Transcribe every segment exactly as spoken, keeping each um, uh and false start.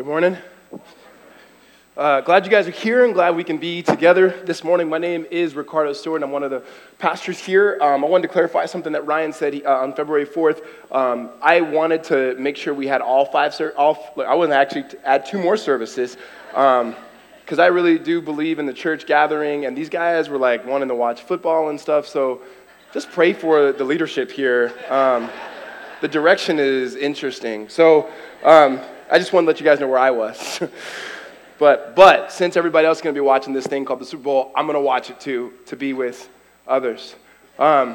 Good morning. Uh, glad you guys are here and glad we can be together this morning. My name is Ricardo Stewart, and I'm one of the pastors here. Um, I wanted to clarify something that Ryan said he, uh, on February fourth. Um, I wanted to make sure we had all five, ser- all, I wanted to actually add two more services because um, I really do believe in the church gathering, and these guys were like wanting to watch football and stuff, so just pray for the leadership here. Um, the direction is interesting. So um, I just wanted to let you guys know where I was. But but since everybody else is going to be watching this thing called the Super Bowl, I'm going to watch it too, to be with others. Um,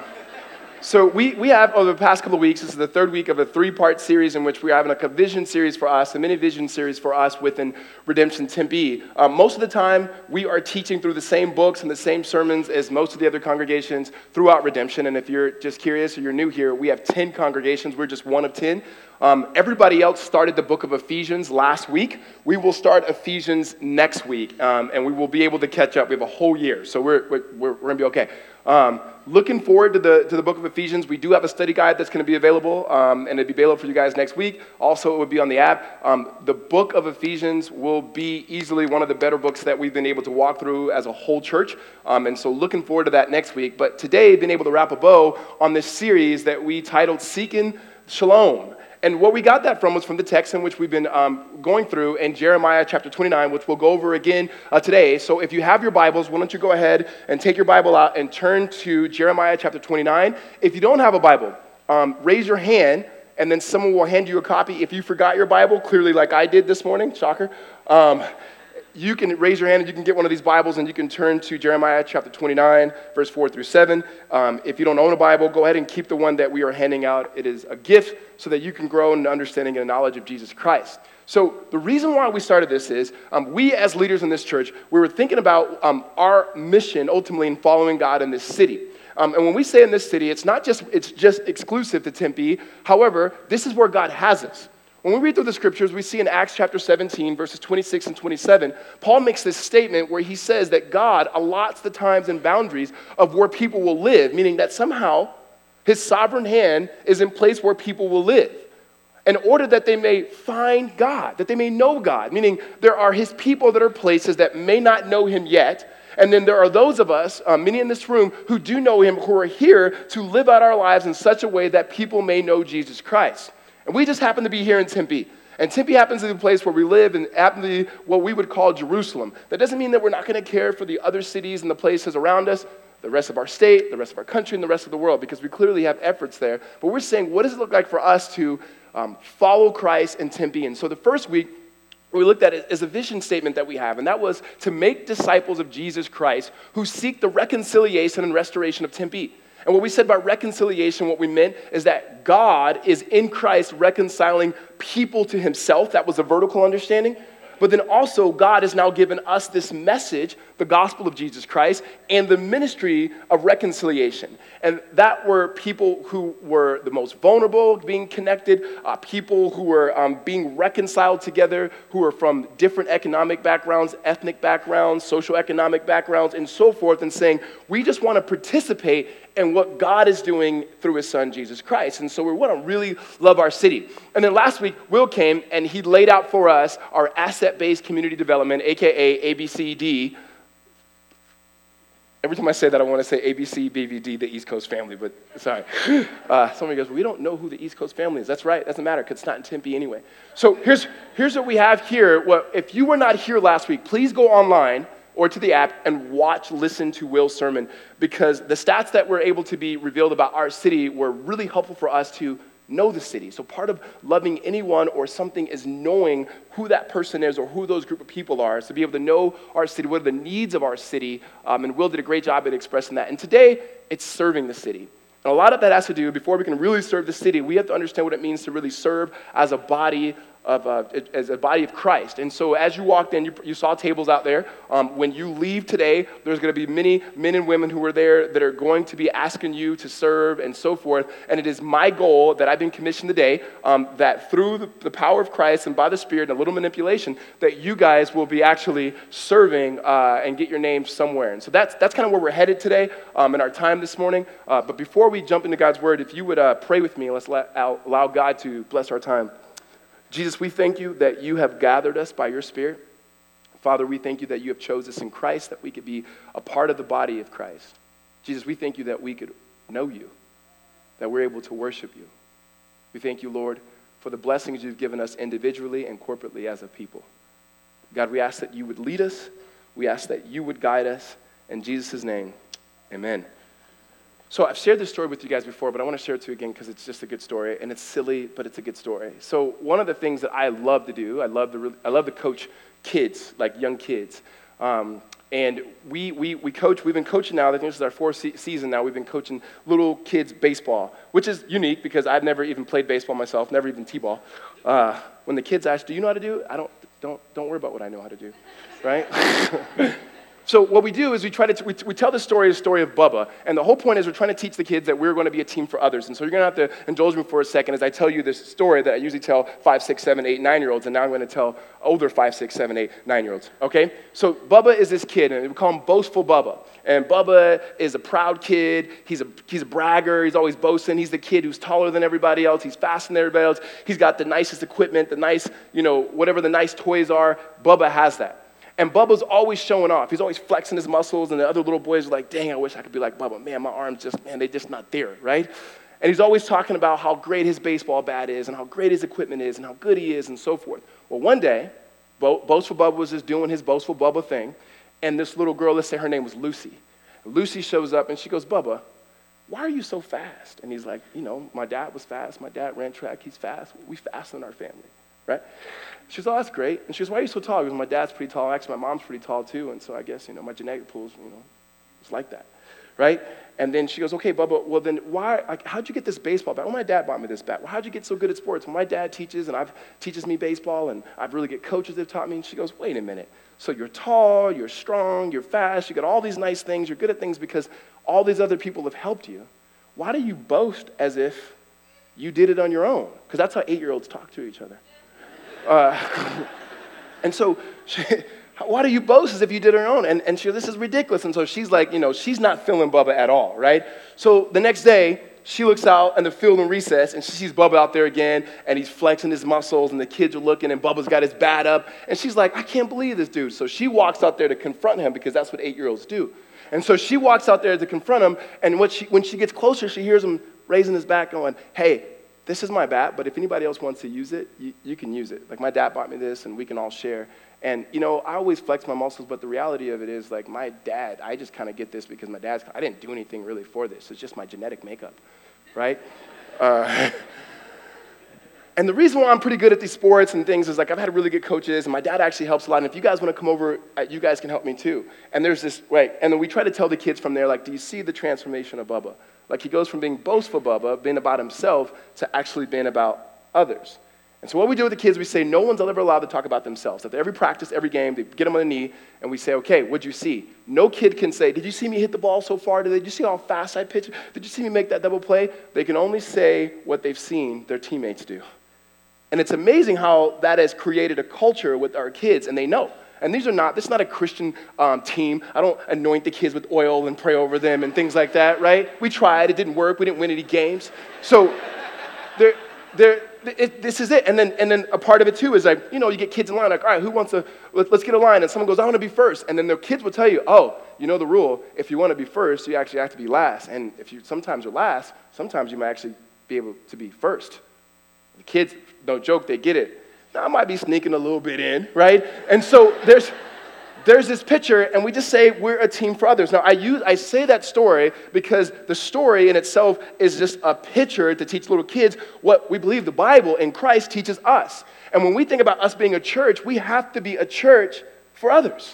so we, we have, over the past couple of weeks, this is the third week of a three-part series in which we're having like a vision series for us, a mini-vision series for us within Redemption Tempe. Um, most of the time, we are teaching through the same books and the same sermons as most of the other congregations throughout Redemption. And if you're just curious or you're new here, we have ten congregations. We're just one of ten. Um, everybody else started the book of Ephesians last week. We will start Ephesians next week, um, and we will be able to catch up. We have a whole year, so we're we're, we're going to be okay. Um, looking forward to the to the book of Ephesians. We do have a study guide that's going to be available, um, and it'll be available for you guys next week. Also, it will be on the app. Um, the book of Ephesians will be easily one of the better books that we've been able to walk through as a whole church, um, and so looking forward to that next week. But today, been able to wrap a bow on this series that we titled Seeking Shalom. And what we got that from was from the text in which we've been um, going through in Jeremiah chapter twenty-nine, which we'll go over again uh, today. So if you have your Bibles, why don't you go ahead and take your Bible out and turn to Jeremiah chapter twenty-nine. If you don't have a Bible, um, raise your hand, and then someone will hand you a copy. If you forgot your Bible, clearly like I did this morning, shocker, um, you can raise your hand and you can get one of these Bibles and you can turn to Jeremiah chapter twenty-nine, verse four through seven. Um, if you don't own a Bible, go ahead and keep the one that we are handing out. It is a gift so that you can grow in the understanding and the knowledge of Jesus Christ. So the reason why we started this is um, we as leaders in this church, we were thinking about um, our mission ultimately in following God in this city. Um, and when we say in this city, it's not just, it's just exclusive to Tempe. However, this is where God has us. When we read through the scriptures, we see in Acts chapter seventeen, verses twenty-six and twenty-seven, Paul makes this statement where he says that God allots the times and boundaries of where people will live, meaning that somehow his sovereign hand is in place where people will live in order that they may find God, that they may know God, meaning there are his people that are places that may not know him yet. And then there are those of us, uh, many in this room, who do know him, who are here to live out our lives in such a way that people may know Jesus Christ. And we just happen to be here in Tempe. And Tempe happens to be the place where we live and happen to be what we would call Jerusalem. That doesn't mean that we're not going to care for the other cities and the places around us, the rest of our state, the rest of our country, and the rest of the world, because we clearly have efforts there. But we're saying, what does it look like for us to um, follow Christ in Tempe? And so the first week, we looked at it as a vision statement that we have, and that was to make disciples of Jesus Christ who seek the reconciliation and restoration of Tempe. And what we said about reconciliation, what we meant is that God is in Christ reconciling people to himself. That was a vertical understanding. But then also God has now given us this message, the gospel of Jesus Christ, and the ministry of reconciliation. And that were people who were the most vulnerable being connected, uh, people who were um, being reconciled together, who are from different economic backgrounds, ethnic backgrounds, socioeconomic backgrounds, and so forth, and saying, we just want to participate in what God is doing through his son, Jesus Christ. And so we want to really love our city. And then last week, Will came and he laid out for us our asset-based community development, A K A A B C D. Every time I say that, I want to say A B C, B V D, the East Coast family, but sorry. Uh, somebody goes, we don't know who the East Coast family is. That's right, doesn't matter, because it's not in Tempe anyway. So here's, here's what we have here. Well, if you were not here last week, please go online or to the app and watch, listen to Will's sermon, because the stats that were able to be revealed about our city were really helpful for us to know the city. So part of loving anyone or something is knowing who that person is or who those group of people are, so to be able to know our city, what are the needs of our city, um, and Will did a great job at expressing that. And today, it's serving the city. And a lot of that has to do, before we can really serve the city, we have to understand what it means to really serve as a body of uh, as a body of Christ. And so as you walked in, you, you saw tables out there. Um, when you leave today, there's going to be many men and women who are there that are going to be asking you to serve and so forth. And it is my goal that I've been commissioned today, um, that through the, the power of Christ and by the Spirit and a little manipulation, that you guys will be actually serving uh, and get your name somewhere. And so that's that's kind of where we're headed today um, in our time this morning. Uh, but before we jump into God's Word, if you would uh, pray with me, let's let, allow God to bless our time. Jesus, we thank you that you have gathered us by your Spirit. Father, we thank you that you have chosen us in Christ, that we could be a part of the body of Christ. Jesus, we thank you that we could know you, that we're able to worship you. We thank you, Lord, for the blessings you've given us individually and corporately as a people. God, we ask that you would lead us. We ask that you would guide us. In Jesus' name, amen. So I've shared this story with you guys before, but I want to share it to you again because it's just a good story, and it's silly, but it's a good story. So one of the things that I love to do, I love to, I love to coach kids, like young kids. Um, and we, we we coach, we've been coaching now, I think this is our fourth se- season now, we've been coaching little kids baseball, which is unique because I've never even played baseball myself, never even t-ball. Uh, when the kids ask, do you know how to do it? I don't, don't, don't worry about what I know how to do, right? So what we do is we try to, t- we, t- we tell the story, the story of Bubba, and the whole point is we're trying to teach the kids that we're going to be a team for others. And so you're going to have to indulge me for a second as I tell you this story that I usually tell five, six, seven, eight, nine-year-olds, and now I'm going to tell older five, six, seven, eight, nine-year-olds, okay? So Bubba is this kid, and we call him Boastful Bubba. And Bubba is a proud kid. He's a, he's a bragger. He's always boasting. He's the kid who's taller than everybody else. He's faster than everybody else. He's got the nicest equipment, the nice, you know, whatever the nice toys are. Bubba has that. And Bubba's always showing off. He's always flexing his muscles, and the other little boys are like, dang, I wish I could be like Bubba. Man, my arms just, man, they're just not there, right? And he's always talking about how great his baseball bat is and how great his equipment is and how good he is and so forth. Well, one day, Bo- Boastful Bubba was just doing his Boastful Bubba thing, and this little girl, let's say her name was Lucy. Lucy shows up, and she goes, Bubba, why are you so fast? And he's like, you know, my dad was fast. My dad ran track. He's fast. We fast in our family, right? She goes, oh, that's great. And she goes, why are you so tall? Because my dad's pretty tall. Actually, my mom's pretty tall, too. And so I guess, you know, my genetic pool's, you know, it's like that, right? And then she goes, okay, Bubba, well, then why, like, how'd you get this baseball bat? Well, my dad bought me this bat. Well, how'd you get so good at sports? Well, my dad teaches, and I've teaches me baseball, and I've really good coaches that have taught me. And she goes, wait a minute. So you're tall, you're strong, you're fast, you got all these nice things, you're good at things because all these other people have helped you. Why do you boast as if you did it on your own? Because that's how eight-year-olds talk to each other. Uh, and so, she, why do you boast as if you did it on your own? And, and she goes, this is ridiculous. And so she's like, you know, she's not feeling Bubba at all, right? So the next day, she looks out in the field in recess, and she sees Bubba out there again, and he's flexing his muscles, and the kids are looking, and Bubba's got his bat up. And she's like, I can't believe this dude. So she walks out there to confront him because that's what eight-year-olds do. And so she walks out there to confront him, and when she, when she gets closer, she hears him raising his bat going, hey, this is my bat, but if anybody else wants to use it, you, you can use it. Like, my dad bought me this, and we can all share. And, you know, I always flex my muscles, but the reality of it is, like, my dad, I just kind of get this because my dad's, I didn't do anything really for this. It's just my genetic makeup, right? Uh, and the reason why I'm pretty good at these sports and things is, like, I've had really good coaches, and my dad actually helps a lot. And if you guys want to come over, uh, you guys can help me too. And there's this, right, and then we try to tell the kids from there, like, do you see the transformation of Bubba? Like, he goes from being boastful Bubba, being about himself, to actually being about others. And so what we do with the kids, we say no one's ever allowed to talk about themselves. After every practice, every game, they get them on the knee, and we say, okay, what'd you see? No kid can say, did you see me hit the ball so far today? Did you see how fast I pitched? Did you see me make that double play? They can only say what they've seen their teammates do. And it's amazing how that has created a culture with our kids, and they know. And these are not, this is not a Christian um, team. I don't anoint the kids with oil and pray over them and things like that, right? We tried, it didn't work, we didn't win any games. So they're, they're, it, this is it. And then and then a part of it too is like, you know, you get kids in line, like, all right, who wants to, let, let's get a line. And someone goes, I want to be first. And then their kids will tell you, oh, you know the rule, if you want to be first, you actually have to be last. And if you sometimes you're last, sometimes you might actually be able to be first. The kids, don't joke, they get it. Now, I might be sneaking a little bit in, right? And so there's there's this picture, and we just say we're a team for others. Now, I use I say that story because the story in itself is just a picture to teach little kids what we believe the Bible in Christ teaches us. And when we think about us being a church, we have to be a church for others.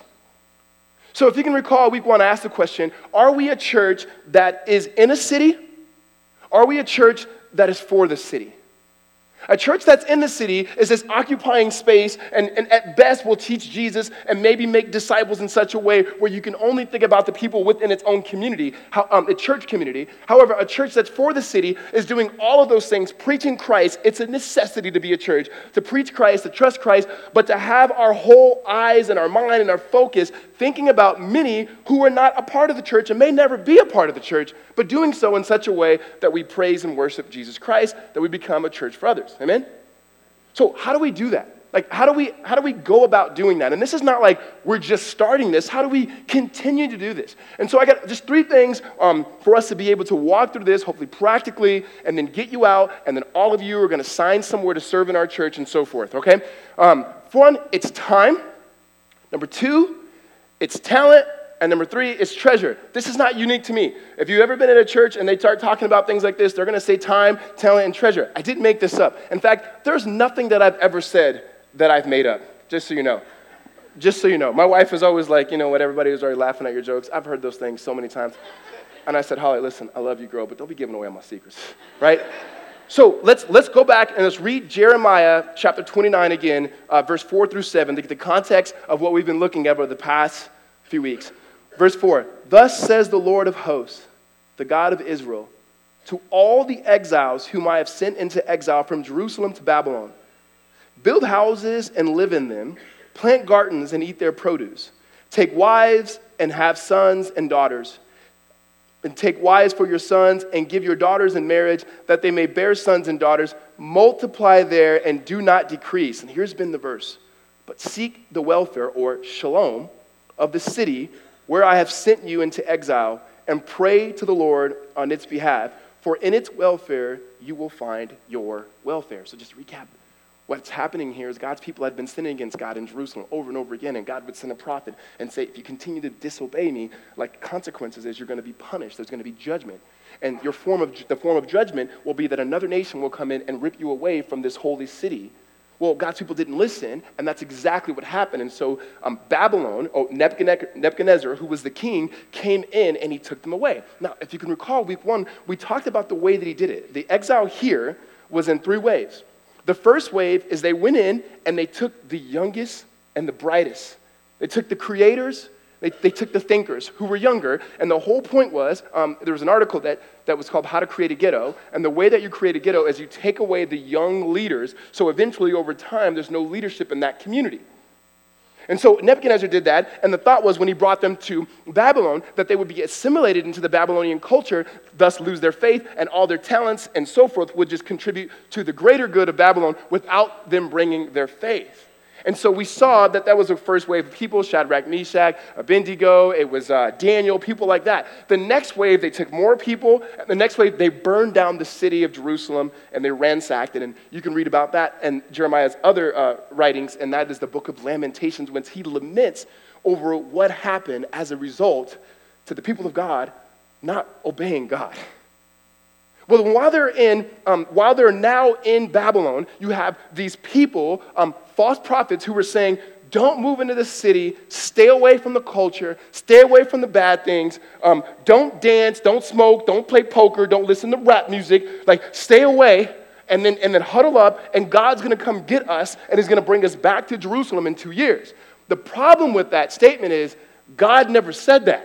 So if you can recall, week one, I asked the question, are we a church that is in a city? Are we a church that is for the city? A church that's in the city is this occupying space and, and at best will teach Jesus and maybe make disciples in such a way where you can only think about the people within its own community, how, um, a church community. However, a church that's for the city is doing all of those things, preaching Christ. It's a necessity to be a church, to preach Christ, to trust Christ, but to have our whole eyes and our mind and our focus thinking about many who are not a part of the church and may never be a part of the church, but doing so in such a way that we praise and worship Jesus Christ, that we become a church for others. Amen? So how do we do that? Like, how do we how do we go about doing that? And this is not like we're just starting this. How do we continue to do this? And so I got just three things um, for us to be able to walk through this, hopefully practically, and then get you out, and then all of you are going to sign somewhere to serve in our church and so forth, okay? Um, one, it's time. Number two, it's talent. And number three, it's treasure. This is not unique to me. If you've ever been in a church and they start talking about things like this, they're going to say time, talent, and treasure. I didn't make this up. In fact, there's nothing that I've ever said that I've made up, just so you know. Just so you know. My wife is always like, you know what, everybody was already laughing at your jokes. I've heard those things so many times. And I said, Holly, listen, I love you, girl, but don't be giving away all my secrets, right? So let's let's go back and let's read Jeremiah chapter twenty-nine again, uh, verse four through seven, to get the context of what we've been looking at over the past few weeks. Verse four, thus says the Lord of hosts, the God of Israel, to all the exiles whom I have sent into exile from Jerusalem to Babylon, build houses and live in them, plant gardens and eat their produce, take wives and have sons and daughters, and take wives for your sons and give your daughters in marriage that they may bear sons and daughters, multiply there and do not decrease. And here's been the verse, but seek the welfare or shalom of the city where I have sent you into exile, and pray to the Lord on its behalf, for in its welfare you will find your welfare. So just to recap, what's happening here is God's people had been sinning against God in Jerusalem over and over again, and God would send a prophet and say, if you continue to disobey me, like consequences is you're going to be punished, there's going to be judgment. And your form of the form of judgment will be that another nation will come in and rip you away from this holy city. Well, God's people didn't listen, and that's exactly what happened. And so um, Babylon, oh, Nebuchadnezzar, who was the king, came in and he took them away. Now, if you can recall, week one, we talked about the way that he did it. The exile here was in three waves. The first wave is they went in and they took the youngest and the brightest. They took the creators, they, they took the thinkers who were younger, and the whole point was, um, there was an article that, that was called How to Create a Ghetto, and the way that you create a ghetto is you take away the young leaders, so eventually over time there's no leadership in that community. And so Nebuchadnezzar did that, and the thought was when he brought them to Babylon that they would be assimilated into the Babylonian culture, thus lose their faith, and all their talents and so forth would just contribute to the greater good of Babylon without them bringing their faith. And so we saw that that was the first wave of people, Shadrach, Meshach, Abednego, it was uh, Daniel, people like that. The next wave, they took more people. And the next wave, they burned down the city of Jerusalem and they ransacked it. And you can read about that in Jeremiah's other uh, writings, and that is the book of Lamentations, when he laments over what happened as a result to the people of God not obeying God. Well, while they're in, um, while they're now in Babylon, you have these people, um, false prophets, who were saying, "Don't move into the city. Stay away from the culture. Stay away from the bad things. Um, don't dance. Don't smoke. Don't play poker. Don't listen to rap music. Like, stay away, and then and then huddle up. And God's going to come get us, and He's going to bring us back to Jerusalem in two years." The problem with that statement is God never said that.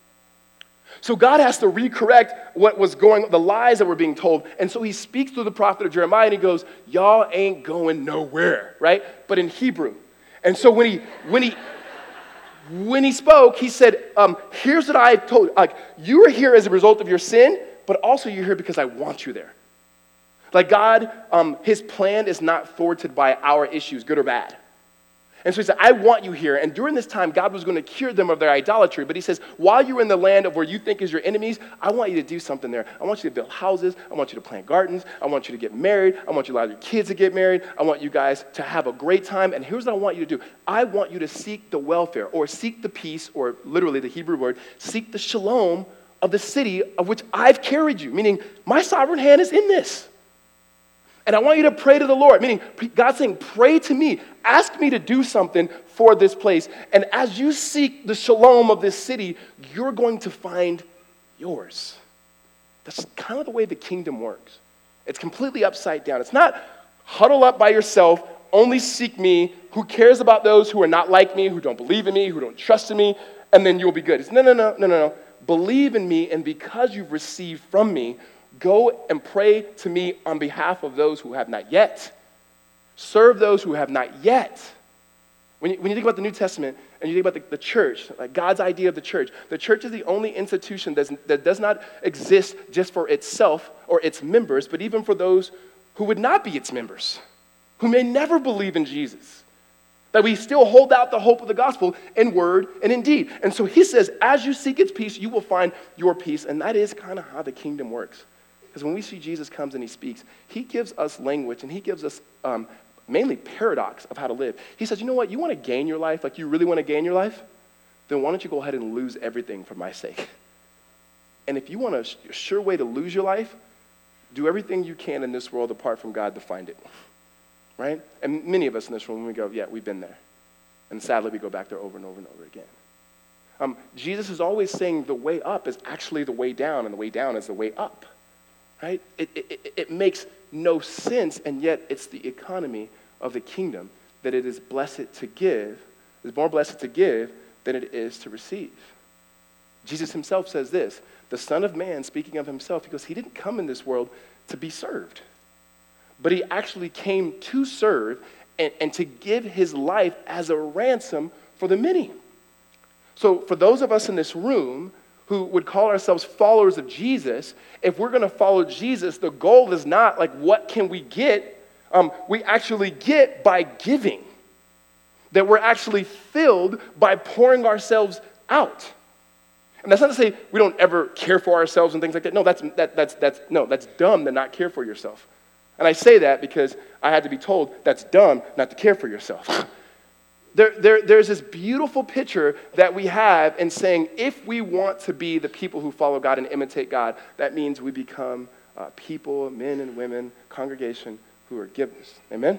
So God has to recorrect what was going, the lies that were being told. And so he speaks through the prophet of Jeremiah and he goes, y'all ain't going nowhere, right? But in Hebrew. And so when he when he when he spoke, he said, um, here's what I told you. Like, you are here as a result of your sin, but also you're here because I want you there. Like God, um, his plan is not thwarted by our issues, good or bad. And so he said, I want you here. And during this time, God was going to cure them of their idolatry. But he says, while you're in the land of where you think is your enemies, I want you to do something there. I want you to build houses. I want you to plant gardens. I want you to get married. I want you to allow your kids to get married. I want you guys to have a great time. And here's what I want you to do. I want you to seek the welfare, or seek the peace, or literally the Hebrew word, seek the shalom of the city of which I've carried you. Meaning, my sovereign hand is in this. And I want you to pray to the Lord, meaning God's saying, pray to me. Ask me to do something for this place. And as you seek the shalom of this city, you're going to find yours. That's kind of the way the kingdom works. It's completely upside down. It's not huddle up by yourself, only seek me, who cares about those who are not like me, who don't believe in me, who don't trust in me, and then you'll be good. It's no, no, no, no, no, no. Believe in me, and because you've received from me, go and pray to me on behalf of those who have not yet. Serve those who have not yet. When you, when you think about the New Testament and you think about the, the church, like God's idea of the church, the church is the only institution that's, that does not exist just for itself or its members, but even for those who would not be its members, who may never believe in Jesus, that we still hold out the hope of the gospel in word and in deed. And so he says, as you seek its peace, you will find your peace. And that is kind of how the kingdom works. Because when we see Jesus comes and he speaks, he gives us language and he gives us um, mainly paradox of how to live. He says, you know what, you want to gain your life, like you really want to gain your life? Then why don't you go ahead and lose everything for my sake? And if you want a sure way to lose your life, do everything you can in this world apart from God to find it, right? And many of us in this room, we go, yeah, we've been there. And sadly, we go back there over and over and over again. Um, Jesus is always saying the way up is actually the way down, and the way down is the way up. Right? It, it, it makes no sense, and yet it's the economy of the kingdom that it is blessed to give, it's more blessed to give than it is to receive. Jesus himself says this, the Son of Man, speaking of himself, because he didn't come in this world to be served, but he actually came to serve and, and to give his life as a ransom for the many. So for those of us in this room who would call ourselves followers of Jesus, if we're going to follow Jesus, the goal is not like, what can we get? Um, we actually get by giving. That we're actually filled by pouring ourselves out. And that's not to say we don't ever care for ourselves and things like that. No, that's, that, that's, that's, no, that's dumb to not care for yourself. And I say that because I had to be told that's dumb not to care for yourself. There, there, there's this beautiful picture that we have in saying if we want to be the people who follow God and imitate God, that means we become uh, people, men and women, congregation who are givers. Amen?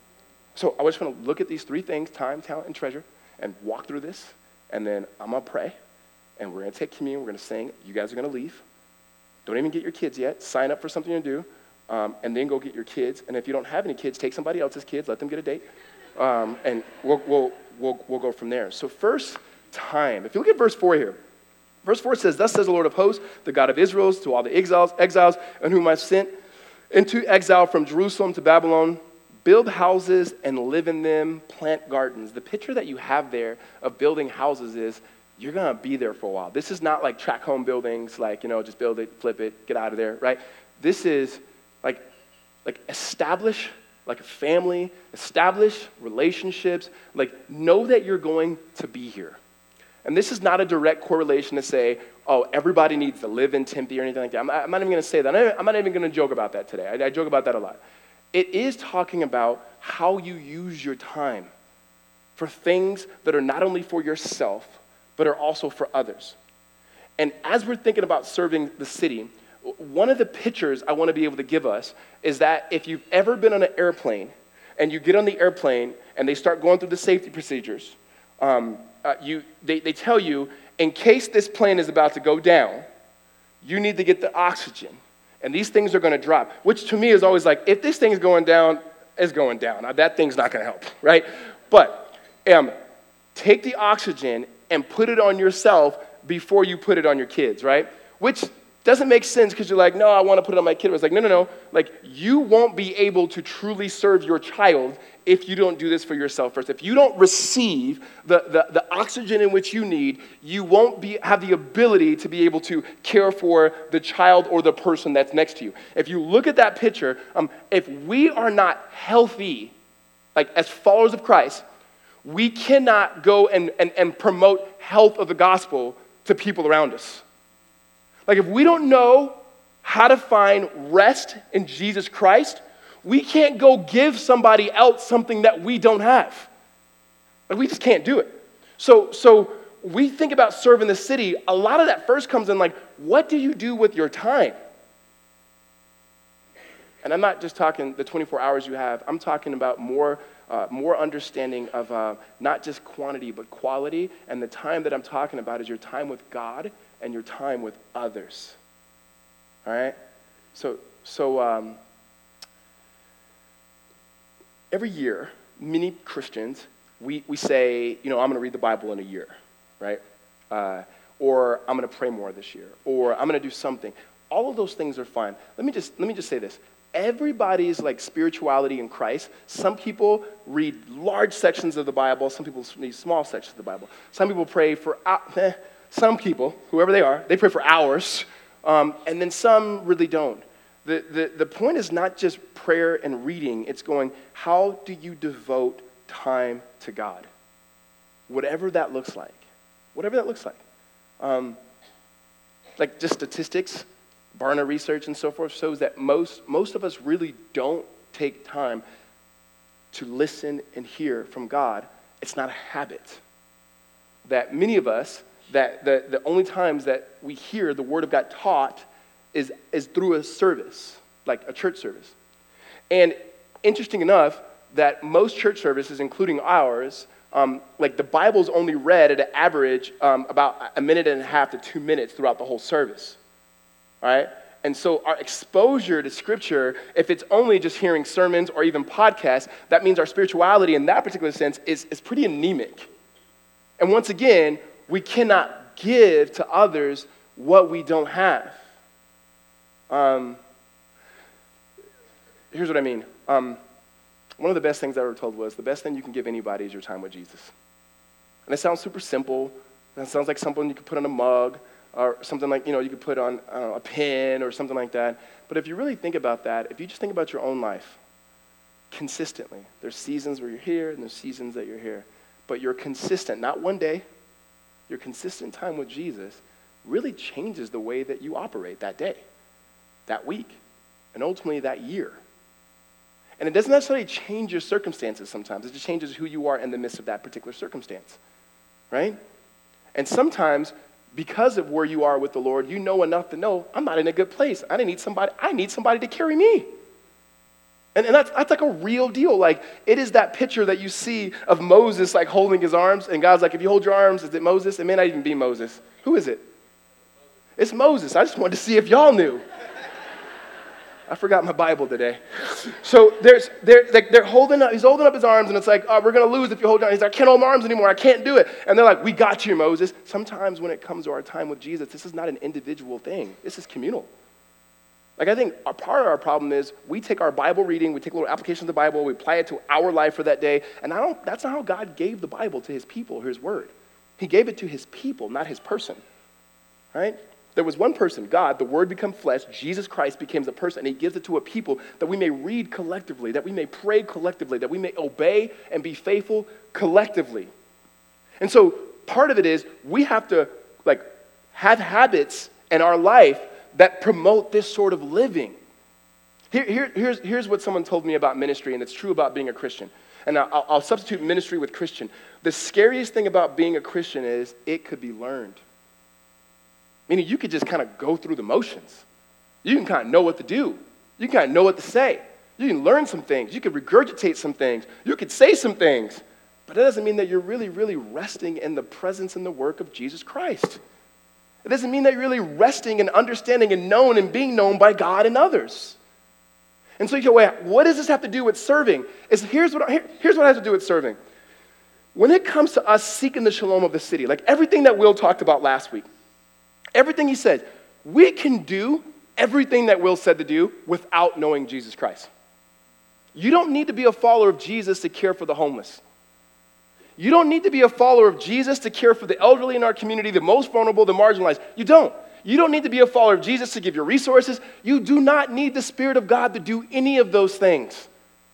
So I just want to look at these three things, time, talent, and treasure, and walk through this, and then I'm going to pray, and we're going to take communion, we're going to sing, you guys are going to leave. Don't even get your kids yet. Sign up for something to do, um, and then go get your kids. And if you don't have any kids, take somebody else's kids, let them get a date. Um, and we'll, we'll, we'll, we'll go from there. So first, time. If you look at verse four here, verse four says, thus says the Lord of hosts, the God of Israel, to all the exiles, exiles, and whom I sent into exile from Jerusalem to Babylon, build houses and live in them, plant gardens. The picture that you have there of building houses is you're going to be there for a while. This is not like tract home buildings, like, you know, just build it, flip it, get out of there, right? This is like, like establish like a family, establish relationships, like know that you're going to be here. And this is not a direct correlation to say, oh, everybody needs to live in Tempe or anything like that. I'm, I'm not even going to say that. I'm not even going to joke about that today. I, I joke about that a lot. It is talking about how you use your time for things that are not only for yourself, but are also for others. And as we're thinking about serving the city, one of the pictures I want to be able to give us is that if you've ever been on an airplane and you get on the airplane and they start going through the safety procedures, um, uh, you they, they tell you, in case this plane is about to go down, you need to get the oxygen. And these things are going to drop, which to me is always like, if this thing's going down, it's going down. Now, that thing's not going to help, right? But um, take the oxygen and put it on yourself before you put it on your kids, right? Which doesn't make sense because you're like, no, I want to put it on my kid. It's like, no, no, no. Like, you won't be able to truly serve your child if you don't do this for yourself first. If you don't receive the, the, the oxygen in which you need, you won't be have the ability to be able to care for the child or the person that's next to you. If you look at that picture, um, if we are not healthy, like as followers of Christ, we cannot go and, and, and promote health of the gospel to people around us. Like if we don't know how to find rest in Jesus Christ, we can't go give somebody else something that we don't have. Like we just can't do it. So, so we think about serving the city. A lot of that first comes in like, what do you do with your time? And I'm not just talking the twenty-four hours you have. I'm talking about more, uh, more understanding of uh, not just quantity, but quality. And the time that I'm talking about is your time with God and your time with others. All right? So, so um, every year, many Christians, we, we say, you know, I'm going to read the Bible in a year, right? Uh, or I'm going to pray more this year, or I'm going to do something. All of those things are fine. Let me just let me just say this. Everybody's like spirituality in Christ. Some people read large sections of the Bible. Some people read small sections of the Bible. Some people pray for, eh, some people, whoever they are, they pray for hours. Um, and then some really don't. The, the, the point is not just prayer and reading. It's going, how do you devote time to God? Whatever that looks like. Whatever that looks like. Um, like just statistics, Barna research and so forth shows that most, most of us really don't take time to listen and hear from God. It's not a habit. That many of us, that the, the only times that we hear the word of God taught is, is through a service, like a church service. And interesting enough, that most church services, including ours, um, like the Bible's only read at an average um, about a minute and a half to two minutes throughout the whole service, all right? And so our exposure to Scripture, if it's only just hearing sermons or even podcasts, that means our spirituality in that particular sense is, is pretty anemic. And once again, we cannot give to others what we don't have. Um, here's what I mean. Um, one of the best things I ever told was, the best thing you can give anybody is your time with Jesus. And it sounds super simple. That sounds like something you could put on a mug, or something like, you know, you could put on, I don't know, a pen or something like that. But if you really think about that, if you just think about your own life, consistently, there's seasons where you're here and there's seasons that you're here. But you're consistent, not one day, your consistent time with Jesus really changes the way that you operate that day, that week, and ultimately that year. And it doesn't necessarily change your circumstances sometimes. It just changes who you are in the midst of that particular circumstance, right? And sometimes, because of where you are with the Lord, you know enough to know, I'm not in a good place. I need somebody, I need somebody to carry me. And, and that's, that's like a real deal. Like, it is that picture that you see of Moses, like, holding his arms, and God's like, if you hold your arms, is it Moses? It may not even be Moses. Who is it? It's Moses. I just wanted to see if y'all knew. I forgot my Bible today. So there's, they're, like, they're holding up, he's holding up his arms, and it's like, oh, we're going to lose if you hold down. He's like, I can't hold my arms anymore. I can't do it. And they're like, we got you, Moses. Sometimes when it comes to our time with Jesus, this is not an individual thing. This is communal. Like, I think a part of our problem is we take our Bible reading, we take a little application of the Bible, we apply it to our life for that day, and I don't, that's not how God gave the Bible to his people, or his word. He gave it to his people, not his person, right? There was one person, God, the Word became flesh, Jesus Christ became the person, and he gives it to a people that we may read collectively, that we may pray collectively, that we may obey and be faithful collectively. And so part of it is we have to, like, have habits in our life that promote this sort of living. Here, here, here's, here's what someone told me about ministry, and it's true about being a Christian. And I'll, I'll substitute ministry with Christian. The scariest thing about being a Christian is it could be learned. Meaning you could just kind of go through the motions. You can kind of know what to do. You can kind of know what to say. You can learn some things. You can regurgitate some things. You could say some things. But that doesn't mean that you're really, really resting in the presence and the work of Jesus Christ. It doesn't mean that you're really resting and understanding and known and being known by God and others. And so you go, wait, what does this have to do with serving? Is here's what here, here's what it has to do with serving. When it comes to us seeking the shalom of the city, like everything that Will talked about last week, everything he said, we can do everything that Will said to do without knowing Jesus Christ. You don't need to be a follower of Jesus to care for the homeless. You don't need to be a follower of Jesus to care for the elderly in our community, the most vulnerable, the marginalized. You don't. You don't need to be a follower of Jesus to give your resources. You do not need the Spirit of God to do any of those things.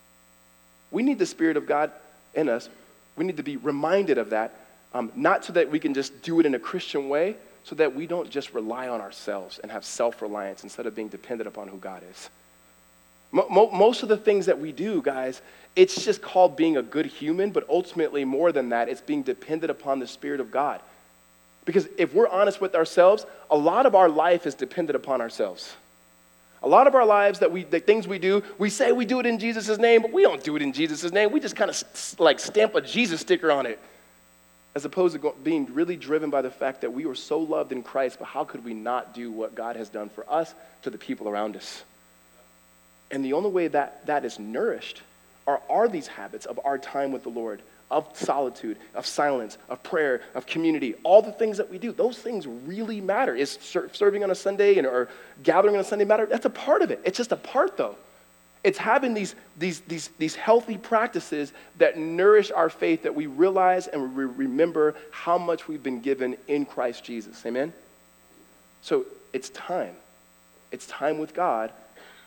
We need the Spirit of God in us. We need to be reminded of that, um, not so that we can just do it in a Christian way, so that we don't just rely on ourselves and have self-reliance instead of being dependent upon who God is. Mo- most of the things that we do, guys, it's just called being a good human, but ultimately more than that, it's being dependent upon the Spirit of God. Because if we're honest with ourselves, a lot of our life is dependent upon ourselves. A lot of our lives, that we, the things we do, we say we do it in Jesus' name, but we don't do it in Jesus' name. We just kind of like stamp a Jesus sticker on it, as opposed to go, being really driven by the fact that we were so loved in Christ, but how could we not do what God has done for us to the people around us? And the only way that that is nourished are, are these habits of our time with the Lord, of solitude, of silence, of prayer, of community, all the things that we do. Those things really matter. Is ser- serving on a Sunday and, or gathering on a Sunday matter? That's a part of it. It's just a part, though. It's having these, these, these, these healthy practices that nourish our faith, that we realize and we remember how much we've been given in Christ Jesus. Amen? So it's time. It's time with God,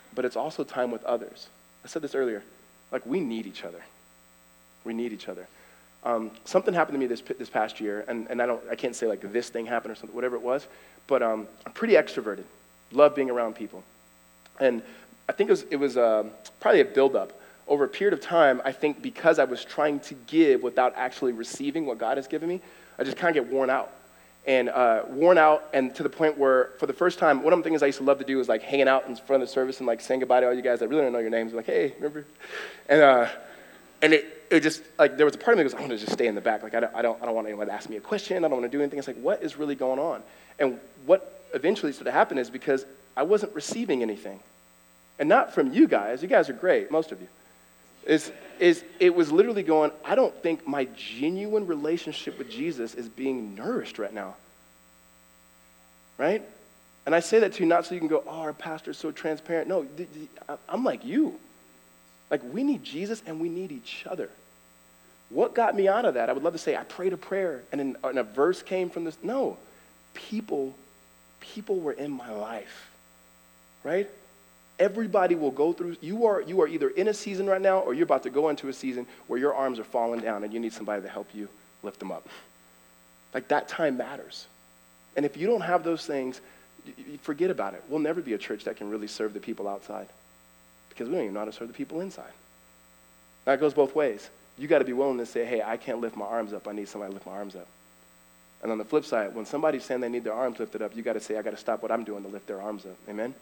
but it's also time with others. I said this earlier. Like, we need each other. We need each other. Um, something happened to me this this past year, and, and I don't I can't say like this thing happened or something, whatever it was, but um, I'm pretty extroverted. Love being around people. And I think it was, it was uh, probably a buildup. Over a period of time, I think because I was trying to give without actually receiving what God has given me, I just kind of get worn out. And uh, worn out, and to the point where, for the first time, one of the things I used to love to do was like hanging out in front of the service and like saying goodbye to all you guys. I really don't know your names. I'm like, hey, remember? And uh, and it, it just, like, there was a part of me that goes, I want to just stay in the back. Like, I don't, I don't, I don't want anyone to ask me a question. I don't want to do anything. It's like, what is really going on? And what eventually started to happen is because I wasn't receiving anything. And not from you guys. You guys are great, most of you. Is, is it was literally going, I don't think my genuine relationship with Jesus is being nourished right now. Right? And I say that to you not so you can go, oh, our pastor's so transparent. No, I'm like you. Like, we need Jesus and we need each other. What got me out of that? I would love to say, I prayed a prayer and, then, and a verse came from this. No, people, people were in my life, right? Everybody will go through, you are, you are either in a season right now or you're about to go into a season where your arms are falling down and you need somebody to help you lift them up. Like, that time matters. And if you don't have those things, you forget about it. We'll never be a church that can really serve the people outside because we don't even know how to serve the people inside. Now, it goes both ways. You got to be willing to say, hey, I can't lift my arms up. I need somebody to lift my arms up. And on the flip side, when somebody's saying they need their arms lifted up, you got to say, I got to stop what I'm doing to lift their arms up. Amen?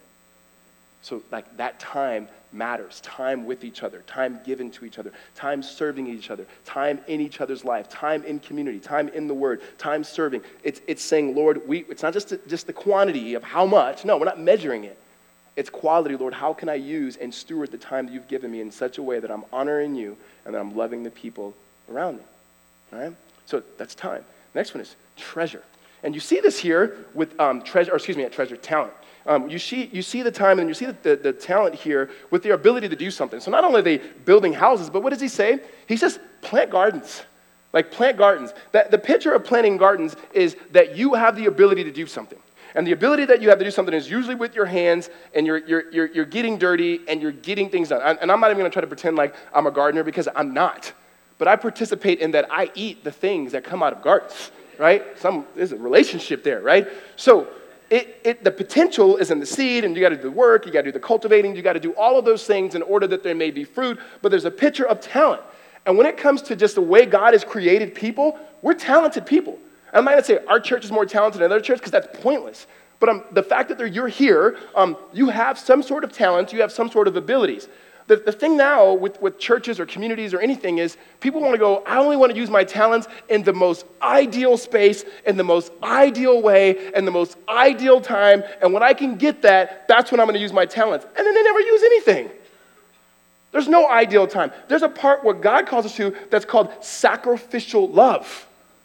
So, like, that time matters. Time with each other, time given to each other, time serving each other, time in each other's life, time in community, time in the Word, time serving. It's it's saying, Lord, we. It's not just, just the quantity of how much. No, we're not measuring it. It's quality, Lord. How can I use and steward the time that you've given me in such a way that I'm honoring you and that I'm loving the people around me? All right? So that's time. Next one is treasure. And you see this here with um, treasure, or excuse me, treasure, talent. Um, you see you see the time and you see the, the, the talent here with their ability to do something. So not only are they building houses, but what does he say? He says plant gardens. Like, plant gardens. That, the picture of planting gardens is that you have the ability to do something. And the ability that you have to do something is usually with your hands, and you're you're you're, you're getting dirty, and you're getting things done. And I'm not even going to try to pretend like I'm a gardener because I'm not. But I participate in that I eat the things that come out of gardens, right? Some there's a relationship there, right? So it, it the potential is in the seed, and you got to do the work, you got to do the cultivating, you got to do all of those things in order that there may be fruit. But there's a picture of talent. And when it comes to just the way God has created people, we're talented people. I'm not going to say our church is more talented than another church because that's pointless. But um, the fact that you're here, um, you have some sort of talent, you have some sort of abilities. The, the thing now with, with churches or communities or anything is people want to go, I only want to use my talents in the most ideal space, in the most ideal way, in the most ideal time. And when I can get that, that's when I'm going to use my talents. And then they never use anything. There's no ideal time. There's a part where God calls us to that's called sacrificial love.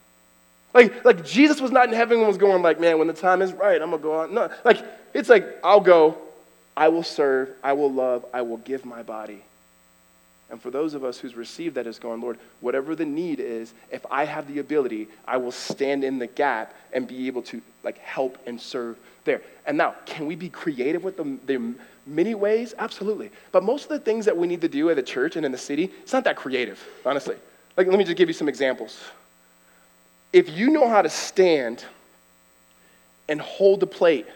Like, like Jesus was not in heaven and was going like, man, when the time is right, I'm going to go on. No, like, it's like, I'll go, I will serve, I will love, I will give my body. And for those of us who's received that is going, Lord, whatever the need is, if I have the ability, I will stand in the gap and be able to, like, help and serve there. And now, can we be creative with the, the many ways? Absolutely. But most of the things that we need to do at the church and in the city, it's not that creative, honestly. Like, let me just give you some examples. If you know how to stand and hold the plate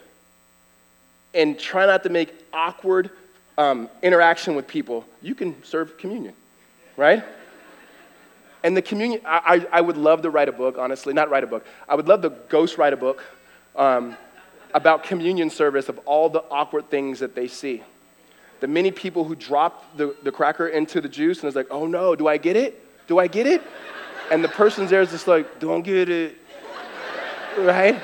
and try not to make awkward um, interaction with people, you can serve communion, right? And the communion, I, I, I would love to write a book, honestly, not write a book. I would love to ghost write a book um, about communion service of all the awkward things that they see. The many people who drop the, the cracker into the juice and it's like, oh no, do I get it? Do I get it? And the person's there is just like, don't get it, right?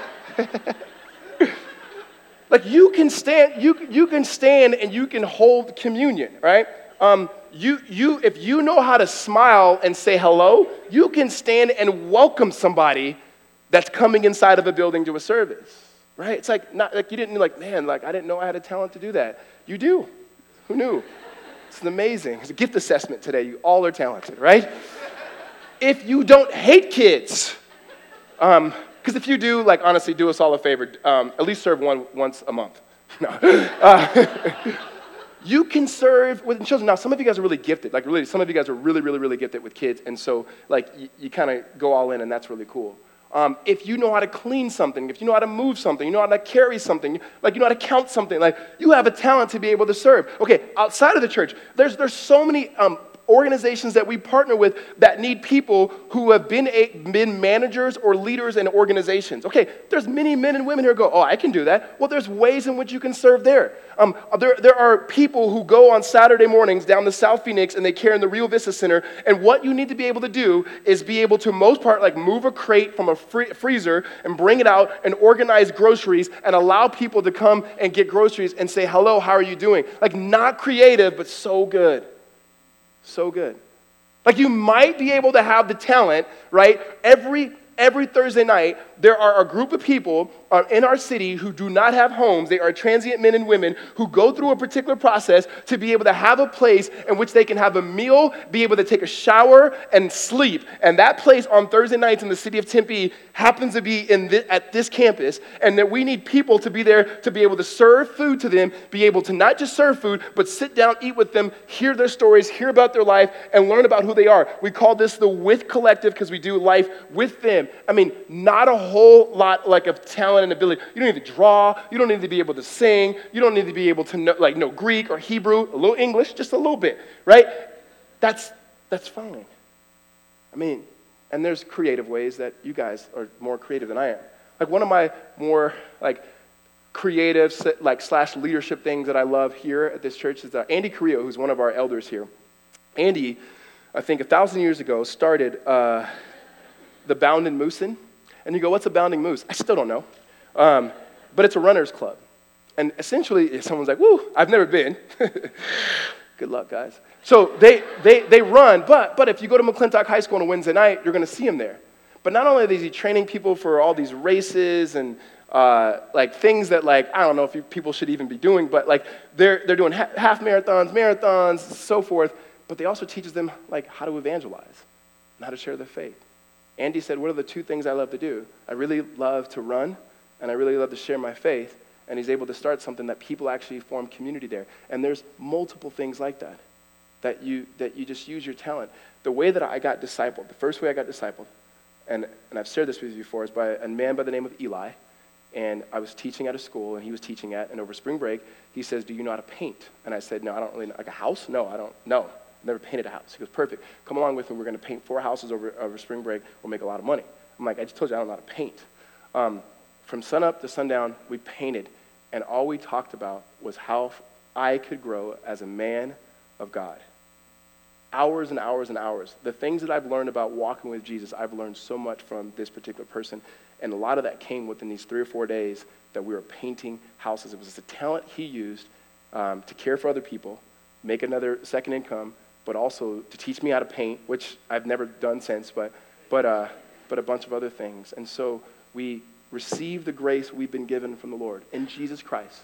Like, you can stand, you you can stand and you can hold communion, right? Um, you you if you know how to smile and say hello, you can stand and welcome somebody that's coming inside of a building to a service, right? It's like not like you didn't like, man, like I didn't know I had a talent to do that. You do. Who knew? It's amazing. It's a gift assessment today. You all are talented, right? If you don't hate kids, um, because if you do, like, honestly, do us all a favor. Um, at least serve one once a month. No. Uh, You can serve with children. Now, some of you guys are really gifted. Like, really, some of you guys are really, really, really gifted with kids. And so, like, you, you kind of go all in, and that's really cool. Um, if you know how to clean something, if you know how to move something, you know how to carry something, like you know how to count something, like you have a talent to be able to serve. Okay, outside of the church, there's there's so many um, organizations that we partner with that need people who have been a, been managers or leaders in organizations. Okay, there's many men and women here who go, oh, I can do that. Well, there's ways in which you can serve there. Um, there, there are people who go on Saturday mornings down to South Phoenix and they care in the Rio Vista Center. And what you need to be able to do is be able to, most part, like move a crate from a free, freezer and bring it out and organize groceries and allow people to come and get groceries and say, hello, how are you doing? Like not creative, but so good. So good. Like you might be able to have the talent, right? Every every Thursday night, there are a group of people uh, in our city who do not have homes. They are transient men and women who go through a particular process to be able to have a place in which they can have a meal, be able to take a shower, and sleep. And that place on Thursday nights in the city of Tempe happens to be in this, at this campus, and that we need people to be there to be able to serve food to them, be able to not just serve food, but sit down, eat with them, hear their stories, hear about their life, and learn about who they are. We call this the With Collective because we do life with them. I mean, not a whole lot like of talent and ability. You don't need to draw. You don't need to be able to sing. You don't need to be able to know, like know Greek or Hebrew, a little English, just a little bit, right? That's that's fine. I mean, and there's creative ways that you guys are more creative than I am. Like one of my more like creative like slash leadership things that I love here at this church is uh, Andy Carrillo, who's one of our elders here. Andy, I think a thousand years ago, started uh, the Bound and Moosin'. And you go, what's a bounding moose? I still don't know. Um, but it's a runner's club. And essentially, someone's like, woo, I've never been. Good luck, guys. So they they they run, but but if you go to McClintock High School on a Wednesday night, you're going to see him there. But not only is he training people for all these races and uh, like things that like, I don't know if you, people should even be doing, but like they're they're doing ha- half marathons, marathons, so forth. But they also teaches them like how to evangelize and how to share their faith. Andy said, what are the two things I love to do? I really love to run, and I really love to share my faith. And he's able to start something that people actually form community there. And there's multiple things like that, that you that you just use your talent. The way that I got discipled, the first way I got discipled, and, and I've shared this with you before, is by a man by the name of Eli. And I was teaching at a school, and he was teaching at, and over spring break, he says, do you know how to paint? And I said, no, I don't really know. Like a house? No, I don't know. Never painted a house. He goes, perfect. Come along with me. We're going to paint four houses over, over spring break. We'll make a lot of money. I'm like, I just told you I don't know how to paint. Um, from sunup to sundown, we painted. And all we talked about was how I could grow as a man of God. Hours and hours and hours. The things that I've learned about walking with Jesus, I've learned so much from this particular person. And a lot of that came within these three or four days that we were painting houses. It was the talent he used um, to care for other people, make another second income, but also to teach me how to paint, which I've never done since, but but uh, but a bunch of other things. And so we receive the grace we've been given from the Lord in Jesus Christ.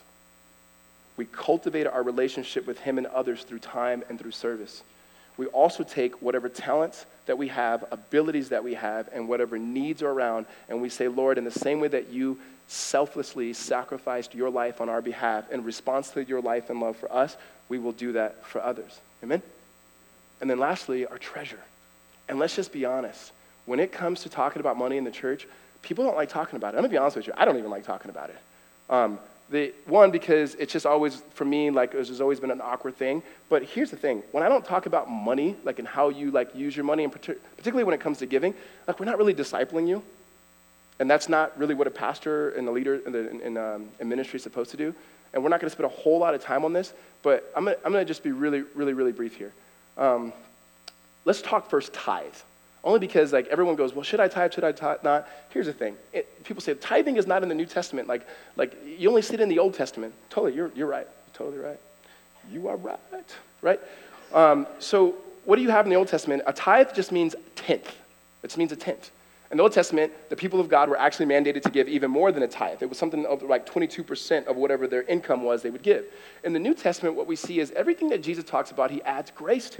We cultivate our relationship with him and others through time and through service. We also take whatever talents that we have, abilities that we have, and whatever needs are around, and we say, Lord, in the same way that you selflessly sacrificed your life on our behalf in response to your life and love for us, we will do that for others. Amen? And then lastly, our treasure. And let's just be honest. When it comes to talking about money in the church, people don't like talking about it. I'm going to be honest with you. I don't even like talking about it. Um, the One, because it's just always, for me, like it's just always been an awkward thing. But here's the thing. When I don't talk about money, like and how you like use your money, and particularly when it comes to giving, like we're not really discipling you. And that's not really what a pastor and a leader in, the, in, in, um, in ministry is supposed to do. And we're not going to spend a whole lot of time on this. But I'm going I'm to just be really, really, really brief here. Um, let's talk first tithe. Only because like everyone goes, well, should I tithe, should I tithe not? Here's the thing. It, people say tithing is not in the New Testament. Like, like you only see it in the Old Testament. Totally, you're, you're right. You're totally right. You are right, right? Um, so what do you have in the Old Testament? A tithe just means tenth. It just means a tenth. In the Old Testament, the people of God were actually mandated to give even more than a tithe. It was something of like twenty-two percent of whatever their income was they would give. In the New Testament, what we see is everything that Jesus talks about, he adds grace to it.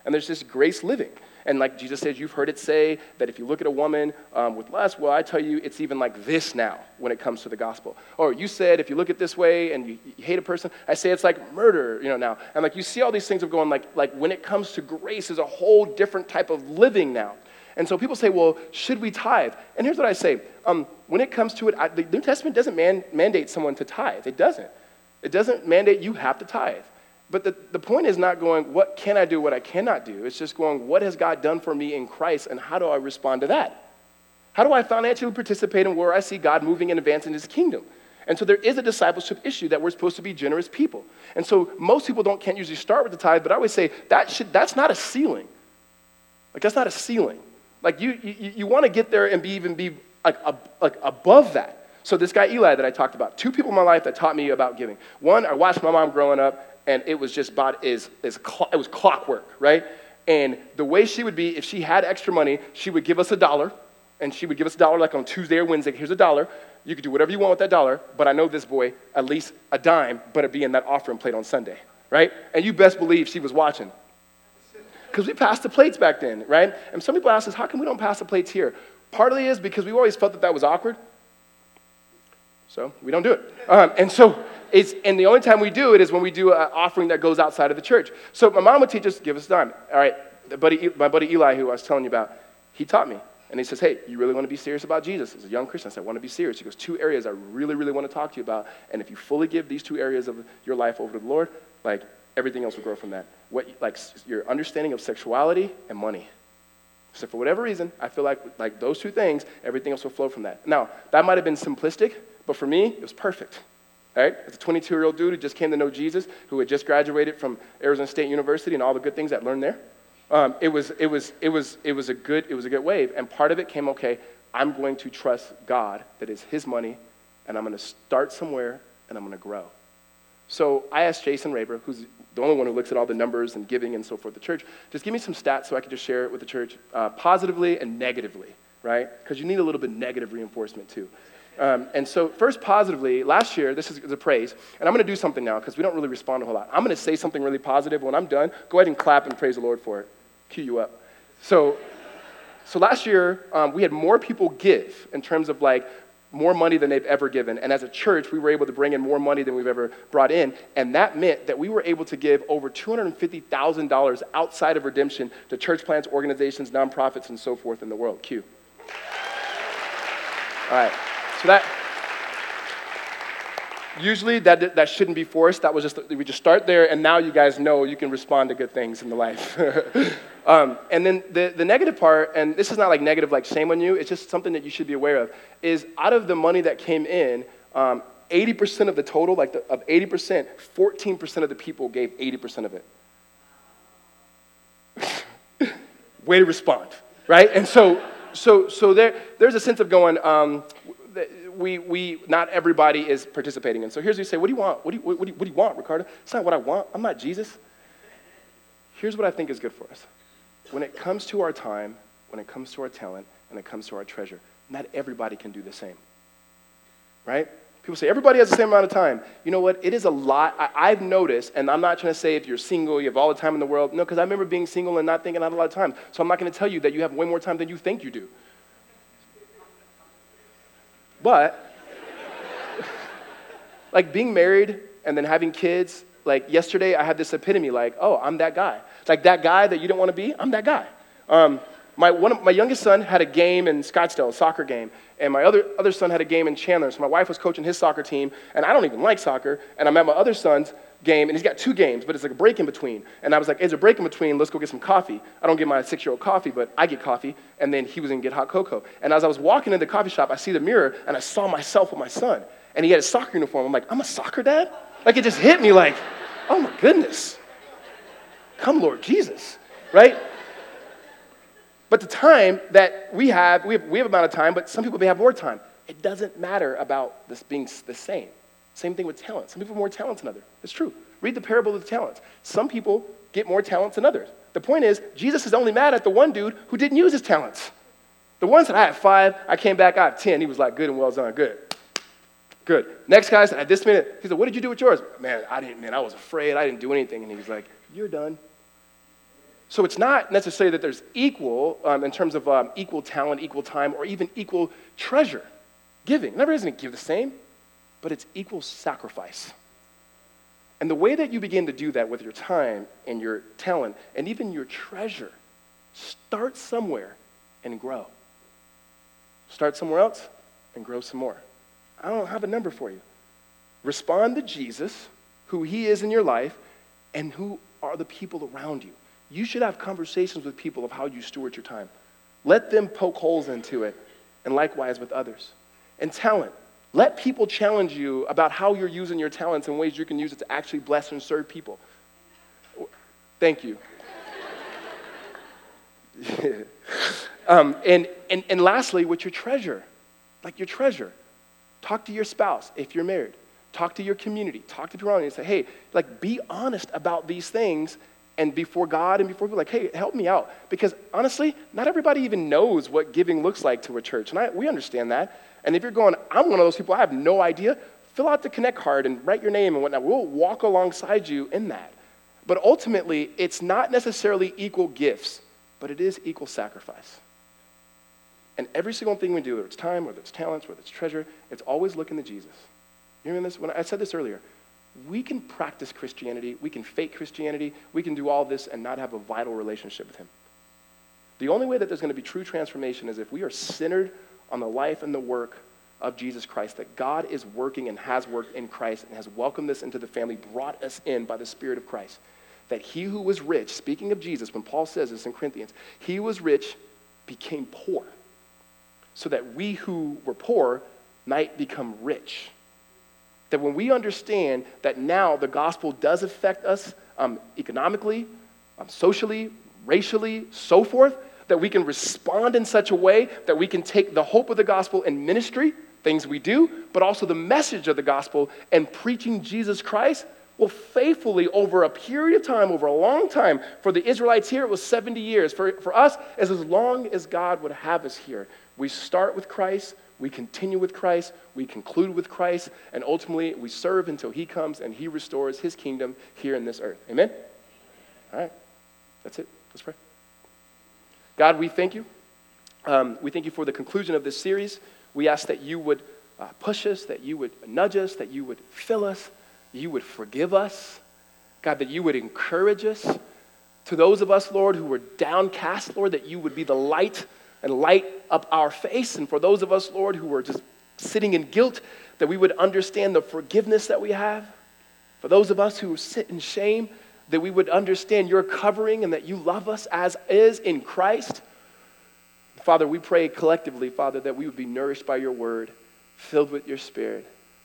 and there's this grace living. And like Jesus says, you've heard it say that if you look at a woman um, with lust, well, I tell you, it's even like this now when it comes to the gospel. Or you said, if you look at this way and you, you hate a person, I say it's like murder, you know, now. And like you see all these things of going like, like when it comes to grace is a whole different type of living now. And so people say, well, should we tithe? And here's what I say. Um, when it comes to it, I, the New Testament doesn't man, mandate someone to tithe. It doesn't. It doesn't mandate you have to tithe. But the, the point is not going, what can I do, what I cannot do? It's just going, what has God done for me in Christ, and how do I respond to that? How do I financially participate in where I see God moving and advancing his kingdom? And so there is a discipleship issue that we're supposed to be generous people. And so most people don't can't usually start with the tithe, but I always say that should that's not a ceiling. Like that's not a ceiling. Like you you, you want to get there and be even be like, a, like above that. So this guy Eli that I talked about, two people in my life that taught me about giving. One, I watched my mom growing up. And it was just about is is it was clockwork, right? And the way she would be, if she had extra money, she would give us a dollar, and she would give us a dollar like on Tuesday or Wednesday. Here's a dollar. You could do whatever you want with that dollar, but I know this boy, at least a dime, better be in that offering plate on Sunday, right? And you best believe she was watching. Because we passed the plates back then, right? And some people ask us, how come we don't pass the plates here? Partly is because we always felt that that was awkward. So we don't do it. Um, and so it's, and the only time we do it is when we do an offering that goes outside of the church. So my mom would teach us, give us a dime. All right, the buddy, my buddy Eli, who I was telling you about, he taught me. And he says, hey, you really want to be serious about Jesus? As a young Christian, I said, I want to be serious. He goes, two areas I really, really want to talk to you about. And if you fully give these two areas of your life over to the Lord, like everything else will grow from that. What, like your understanding of sexuality and money. So for whatever reason, I feel like like those two things, everything else will flow from that. Now, that might have been simplistic, but for me, it was perfect. All right? As a twenty-two-year-old dude who just came to know Jesus, who had just graduated from Arizona State University and all the good things I learned there, um, it was it was it was it was a good it was a good wave. And part of it came, okay, I'm going to trust God that is His money, and I'm going to start somewhere and I'm going to grow. So I asked Jason Raber, who's the only one who looks at all the numbers and giving and so forth, the church, just give me some stats so I can just share it with the church, uh, positively and negatively, right? Because you need a little bit of negative reinforcement too. Um, and so first positively, last year, this is the praise, and I'm going to do something now because we don't really respond a whole lot. I'm going to say something really positive. When I'm done, go ahead and clap and praise the Lord for it. Cue you up. So, so last year, um, we had more people give in terms of like more money than they've ever given. And as a church, we were able to bring in more money than we've ever brought in. And that meant that we were able to give over two hundred fifty thousand dollars outside of redemption to church plants, organizations, nonprofits, and so forth in the world. Q. All right. So that, usually that that shouldn't be forced. That was just, we just start there, and now you guys know you can respond to good things in the life. um, and then the, the negative part, and this is not like negative like shame on you, it's just something that you should be aware of, is out of the money that came in, um, eighty percent of the total, like the, of eighty percent, fourteen percent of the people gave eighty percent of it. Way to respond, right? And so so so there there's a sense of going, um, we we not everybody is participating. And so here's what you say, what do you want? What do you, what do you, what do you want, Ricardo? It's not what I want. I'm not Jesus. Here's what I think is good for us. When it comes to our time, when it comes to our talent, and it comes to our treasure, not everybody can do the same, right? People say, everybody has the same amount of time. You know what? It is a lot. I, I've noticed, and I'm not trying to say if you're single, you have all the time in the world. No, because I remember being single and not thinking I had a lot of time. So I'm not going to tell you that you have way more time than you think you do. But, like being married and then having kids, like yesterday I had this epitome, like, oh, I'm that guy. Like that guy that you don't want to be, I'm that guy. Um, my one of, my youngest son had a game in Scottsdale, a soccer game, and my other, other son had a game in Chandler. So my wife was coaching his soccer team, and I don't even like soccer, and I'm at my other son's game, and he's got two games, but it's like a break in between. And I was like, hey, there's a break in between, let's go get some coffee. I don't get my six-year-old coffee, but I get coffee, and then he was going to get hot cocoa. And as I was walking in the coffee shop, I see the mirror, and I saw myself with my son, and he had a soccer uniform. I'm like, I'm a soccer dad? Like, it just hit me like, oh my goodness. Come, Lord Jesus, right? But the time that we have, we have, we have amount of time, but some people may have more time. It doesn't matter about this being the same. Same thing with talent. Some people have more talents than others. It's true. Read the parable of the talents. Some people get more talents than others. The point is, Jesus is only mad at the one dude who didn't use his talents. The one said, I have five, I came back, I have ten. He was like, good and well done, good. Good. Next guy said, at this minute, he said, what did you do with yours? Man, I didn't, man, I was afraid, I didn't do anything. And he was like, you're done. So it's not necessarily that there's equal um, in terms of um, equal talent, equal time, or even equal treasure giving. Never isn't give the same, but it's equal sacrifice. And the way that you begin to do that with your time and your talent and even your treasure, start somewhere and grow. Start somewhere else and grow some more. I don't have a number for you. Respond to Jesus, who he is in your life, and who are the people around you. You should have conversations with people of how you steward your time. Let them poke holes into it, and likewise with others. And talent. Let people challenge you about how you're using your talents and ways you can use it to actually bless and serve people. Thank you. um, and, and, and lastly, with your treasure. Like your treasure. Talk to your spouse if you're married. Talk to your community. Talk to people around you and say, hey, like be honest about these things and before God and before people, like, hey, help me out. Because honestly, not everybody even knows what giving looks like to a church. And I, we understand that. And if you're going, I'm one of those people, I have no idea, fill out the Connect card and write your name and whatnot. We'll walk alongside you in that. But ultimately, it's not necessarily equal gifts, but it is equal sacrifice. And every single thing we do, whether it's time, whether it's talents, whether it's treasure, it's always looking to Jesus. You remember this? When I said this earlier, we can practice Christianity, we can fake Christianity, we can do all this and not have a vital relationship with him. The only way that there's going to be true transformation is if we are centered on the life and the work of Jesus Christ, that God is working and has worked in Christ and has welcomed us into the family, brought us in by the Spirit of Christ. That he who was rich, speaking of Jesus, when Paul says this in Corinthians, he was rich, became poor, so that we who were poor might become rich. That when we understand that now the gospel does affect us um, economically, um, socially, racially, so forth, that we can respond in such a way that we can take the hope of the gospel in ministry, things we do, but also the message of the gospel and preaching Jesus Christ, well, faithfully over a period of time, over a long time. For the Israelites here, it was seventy years. For, for us, as as long as God would have us here. We start with Christ, we continue with Christ, we conclude with Christ, and ultimately we serve until he comes and he restores his kingdom here in this earth. Amen? All right, that's it. Let's pray. God, we thank you. Um, we thank you for the conclusion of this series. We ask that you would uh, push us, that you would nudge us, that you would fill us, you would forgive us. God, that you would encourage us. To those of us, Lord, who were downcast, Lord, that you would be the light and light up our face. And for those of us, Lord, who are just sitting in guilt, that we would understand the forgiveness that we have. For those of us who sit in shame, that we would understand your covering and that you love us as is in Christ. Father, we pray collectively, Father, that we would be nourished by your word, filled with your spirit.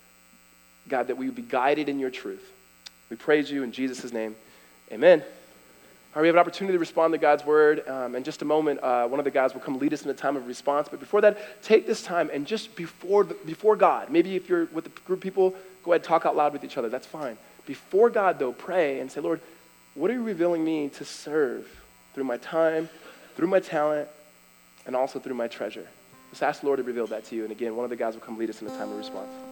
God, that we would be guided in your truth. We praise you in Jesus' name. Amen. All right, we have an opportunity to respond to God's word. Um, in just a moment, uh, one of the guys will come lead us in a time of response. But before that, take this time and just before the, before God, maybe if you're with a group of people, go ahead and talk out loud with each other. That's fine. Before God, though, pray and say, Lord, what are you revealing me to serve through my time, through my talent, and also through my treasure? Just ask the Lord to reveal that to you. And again, one of the guys will come lead us in a time of response.